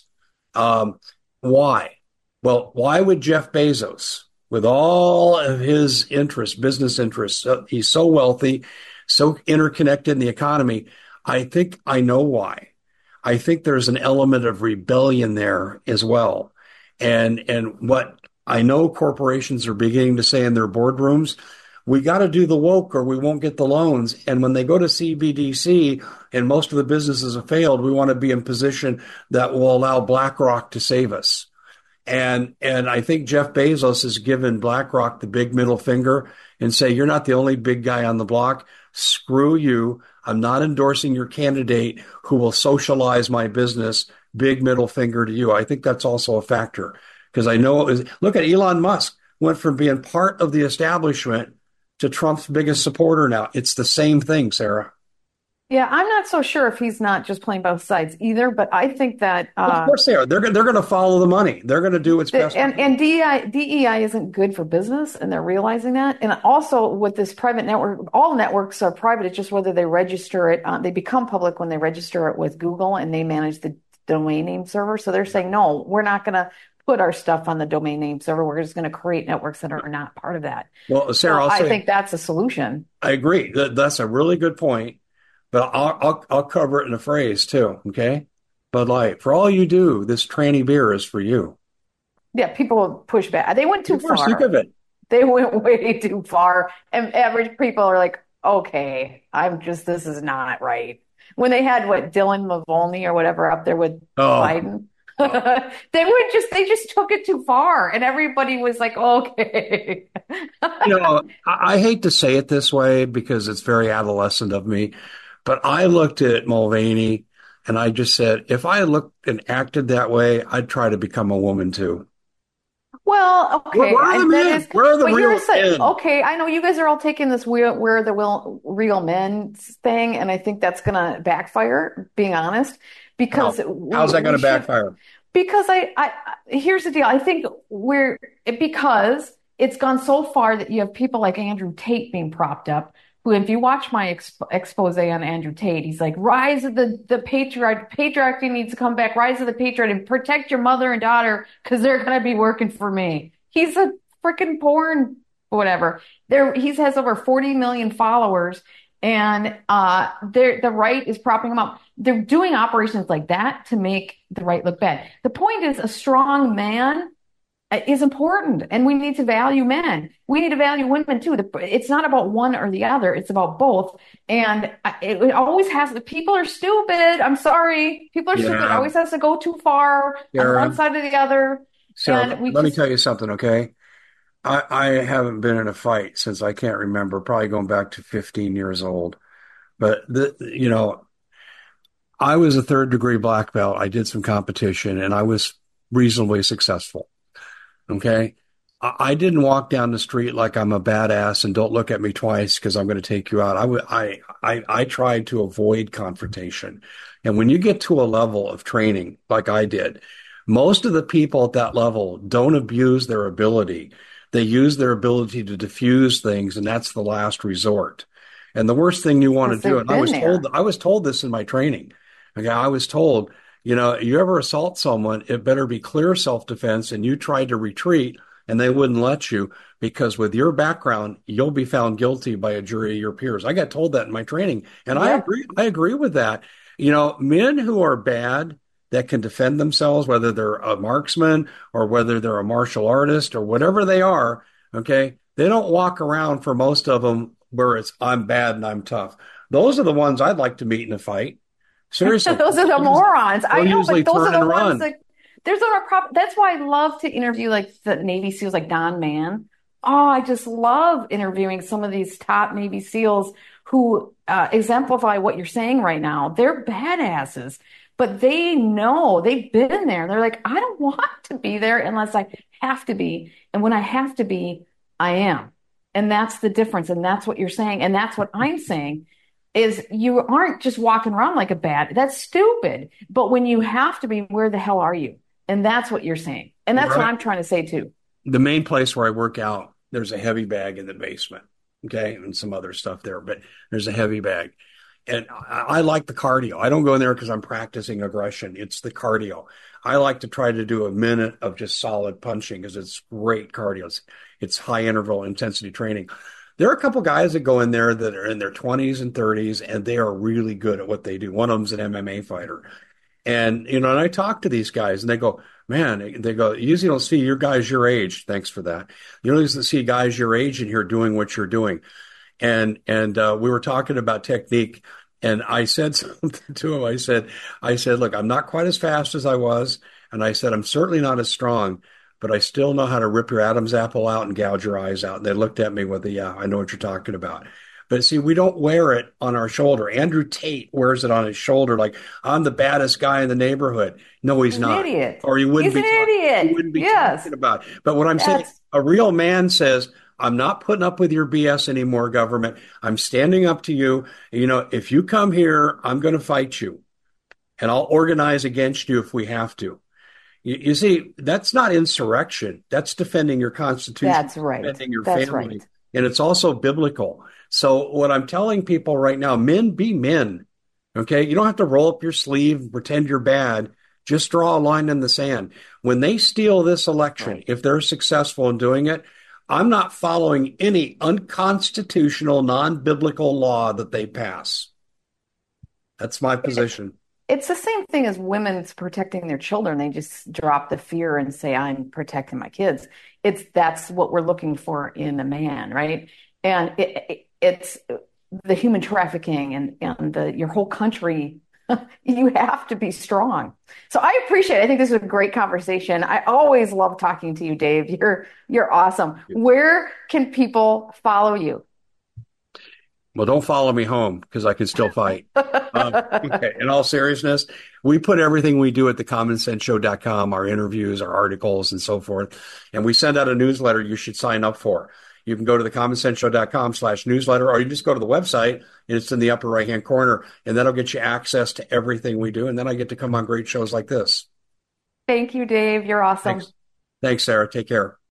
Why? Well, why would Jeff Bezos, with all of his interests, business interests, he's so wealthy, so interconnected in the economy? I think I know why. I think there's an element of rebellion there as well. And what I know corporations are beginning to say in their boardrooms, we got to do the woke or we won't get the loans. And when they go to CBDC and most of the businesses have failed, we want to be in position that will allow BlackRock to save us. And I think Jeff Bezos has given BlackRock the big middle finger and say, you're not the only big guy on the block. Screw you. I'm not endorsing your candidate who will socialize my business. Big middle finger to you. I think that's also a factor because I know look at Elon Musk went from being part of the establishment to Trump's biggest supporter now. It's the same thing, Sarah. Yeah, I'm not so sure if he's not just playing both sides either, but I think that Of course they are. They're going to follow the money. They're going to do what's best. and DEI isn't good for business, and they're realizing that. And also with this private network, all networks are private. It's just whether they register it. They become public when they register it with Google, and they manage the domain name server. So they're saying, no, we're not going to put our stuff on the domain name server. We're just going to create networks that are not part of that. Well, So Sarah, I'll I say think that's a solution. I agree. That's a really good point. But I'll cover it in a phrase too. Okay, Bud Light, for all you do, this tranny beer is for you. Yeah, people will push back. They went too People are sick far. of it. They went way too far. And average people are like, okay, this is not right. When they had Dylan Mulvaney or whatever up there with Oh, Biden, they just took it too far. And everybody was like, okay. I hate to say it this way because it's very adolescent of me, but I looked at Mulvaney and I just said, if I looked and acted that way, I'd try to become a woman too. Well, okay, Where are the that men? is, Where are the but real you're saying, men? okay, I know you guys are all taking this we're the real men thing, and I think that's gonna backfire, being honest, because How's that going we to should, backfire? because here's the deal. I think because it's gone so far that you have people like Andrew Tate being propped up, who, if you watch my expose on Andrew Tate, he's like, rise of the patriarch, patriarchy needs to come back, rise of the patriarch and protect your mother and daughter because they're going to be working for me. He's a freaking porn, whatever. He has over 40 million followers, and the right is propping him up. They're doing operations like that to make the right look bad. The point is, a strong man is important, and we need to value men. We need to value women too. It's not about one or the other, it's about both. And it always has, people are stupid. I'm sorry. People are stupid. It Yeah, always has to go too far on one Sarah, side or the other. Sarah, And we let me just, tell you something, okay? I haven't been in a fight since I can't remember, probably going back to 15 years old. But I was a third degree black belt. I did some competition and I was reasonably successful. Okay. I didn't walk down the street like I'm a badass and don't look at me twice because I'm going to take you out. I tried to avoid confrontation. And when you get to a level of training like I did, most of the people at that level don't abuse their ability. They use their ability to diffuse things, and that's the last resort. And the worst thing you want because to do, they've and been there. I was told this in my training. Okay, I was told, you ever assault someone, it better be clear self-defense, and you tried to retreat and they wouldn't let you because with your background, you'll be found guilty by a jury of your peers. I got told that in my training, and Yep. I agree with that. Men who are bad that can defend themselves, whether they're a marksman or whether they're a martial artist or whatever they are, okay, they don't walk around for most of them where it's I'm bad and I'm tough. Those are the ones I'd like to meet in a fight. Seriously, Those are the morons. I they'll know, usually but those are turn and the ones run. that there's a problem. That's why I love to interview like the Navy SEALs, like Don Mann. Oh, I just love interviewing some of these top Navy SEALs who exemplify what you're saying right now. They're badasses, but they know they've been there. They're like, I don't want to be there unless I have to be. And when I have to be, I am. And that's the difference. And that's what you're saying. And that's what I'm saying is you aren't just walking around like a bat. That's stupid. But when you have to be, where the hell are you? And that's what you're saying. And that's what Right. I'm trying to say too. The main place where I work out, there's a heavy bag in the basement. Okay. And some other stuff there, but there's a heavy bag. And I like the cardio. I don't go in there because I'm practicing aggression. It's the cardio. I like to try to do a minute of just solid punching because it's great cardio. It's high interval intensity training. There are a couple guys that go in there that are in their 20s and 30s, and they are really good at what they do. One of them's an MMA fighter. And I talk to these guys and they go, man, they go, you usually don't see your guys your age. Thanks for that. You don't usually see guys your age in here doing what you're doing. And we were talking about technique, and I said something to him. I said, look, I'm not quite as fast as I was, and I said I'm certainly not as strong, but I still know how to rip your Adam's apple out and gouge your eyes out. And they looked at me with the, yeah, I know what you're talking about. But see, we don't wear it on our shoulder. Andrew Tate wears it on his shoulder, like I'm the baddest guy in the neighborhood. No, he's He's an not, idiot. or He's an he idiot. wouldn't be talking Yes. about it. But what I'm saying, That's a real man says, I'm not putting up with your BS anymore, government. I'm standing up to you. If you come here, I'm going to fight you and I'll organize against you if we have to. You see, that's not insurrection. That's defending your constitution, that's right. defending your That's family. right. And it's also biblical. So what I'm telling people right now, men be men. Okay. You don't have to roll up your sleeve and pretend you're bad. Just draw a line in the sand. When they steal this election, Right. if they're successful in doing it, I'm not following any unconstitutional, non-biblical law that they pass. That's my position. It's the same thing as women's protecting their children. They just drop the fear and say, I'm protecting my kids. That's what we're looking for in a man, right? And it's the human trafficking and your whole country. You have to be strong. So I appreciate it. I think this is a great conversation. I always love talking to you, Dave. You're awesome. Where can people follow you? Well, don't follow me home because I can still fight. Okay. In all seriousness, we put everything we do at thecommonsenseshow.com, our interviews, our articles, and so forth. And we send out a newsletter you should sign up for. You can go to thecommonsenseshow.com/newsletter, or you just go to the website and it's in the upper right hand corner, and that'll get you access to everything we do. And then I get to come on great shows like this. Thank you, Dave. You're awesome. Thanks. Thanks, Sarah. Take care.